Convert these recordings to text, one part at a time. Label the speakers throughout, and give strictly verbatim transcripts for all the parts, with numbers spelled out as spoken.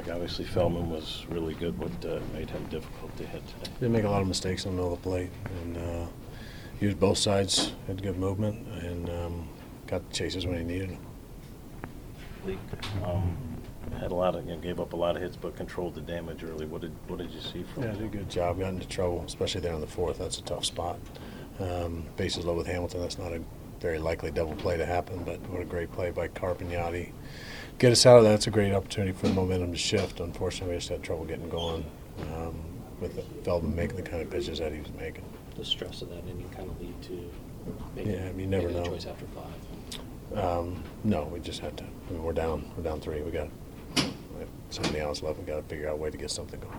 Speaker 1: Like obviously Feldman was really good. What uh, made him difficult to hit today?
Speaker 2: Didn't make a lot of mistakes in the middle of the plate, and uh, used both sides, had good movement, and um, got the chases when he needed them.
Speaker 1: Leak um, had a lot of, you know, gave up a lot of hits, but controlled the damage early. What did what did you see from
Speaker 2: Yeah,
Speaker 1: him?
Speaker 2: did a good job. Got into trouble, especially there in the fourth. That's a tough spot. Um, bases low with Hamilton. That's not a very likely double play to happen, but what a great play by Carpignati. Get us out of that. That's a great opportunity for the momentum to shift. Unfortunately, we just had trouble getting going um, with Feldman making the kind of pitches that he was making.
Speaker 3: The stress of that inning kind of lead to making,
Speaker 2: Yeah, I mean, you never
Speaker 3: making
Speaker 2: know.
Speaker 3: a choice after five.
Speaker 2: Um, no, we just had to. I mean, we're down. We're down three. We got somebody else left. We got to figure out a way to get something going.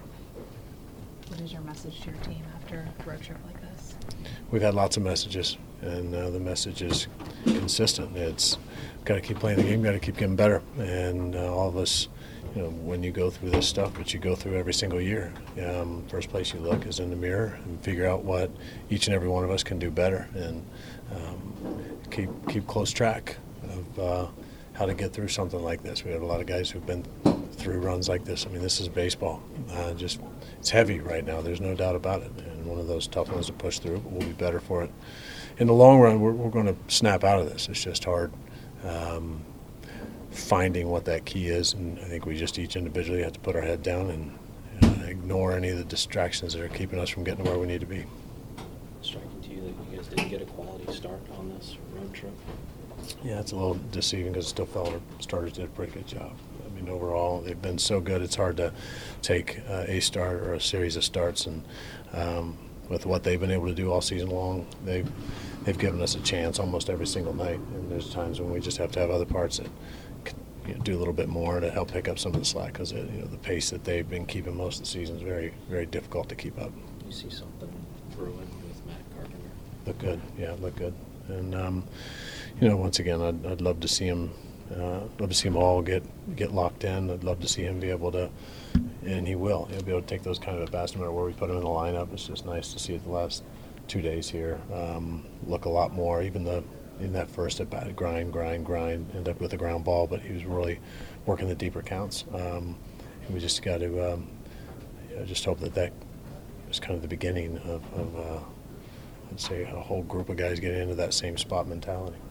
Speaker 4: What is your message to your team after a road trip like this?
Speaker 2: We've had lots of messages, and uh, the message is consistent. It's got to keep playing the game, got to keep getting better, and uh, all of us, you know, when you go through this stuff, which you go through every single year, um, first place you look is in the mirror and figure out what each and every one of us can do better, and um, keep keep close track of uh, how to get through something like this. We have a lot of guys who've been through runs like this. I mean, this is baseball. Uh, just it's heavy right now. There's no doubt about it, and one of those tough ones to push through. But we'll be better for it in the long run. We're, we're going to snap out of this. It's just hard um, finding what that key is, and I think we just each individually have to put our head down and uh, ignore any of the distractions that are keeping us from getting to where we need to be.
Speaker 3: Striking to you that you guys didn't get a quality start on this road trip?
Speaker 2: Yeah, it's a little deceiving because still felt our starters did a pretty good job. I mean, overall, they've been so good. It's hard to take uh, a start or a series of starts, and um, with what they've been able to do all season long, they've they've given us a chance almost every single night. And there's times when we just have to have other parts that can, you know, do a little bit more to help pick up some of the slack, because you know the pace that they've been keeping most of the season is very very difficult to keep up.
Speaker 3: You see something brewing with Matt Carpenter?
Speaker 2: Look good, yeah, look good, and um, you know, once again, I'd, I'd love to see him. Uh, love to see him all get get locked in. I'd love to see him be able to, and he will. He'll be able to take those kind of at bats no matter where we put him in the lineup. It's just nice to see it the last two days here um, look a lot more. Even the in that first at bat, grind, grind, grind, end up with a ground ball, but he was really working the deeper counts. Um, and we just got to um, you know, just hope that that is kind of the beginning of, of uh, I'd say a whole group of guys getting into that same spot mentality.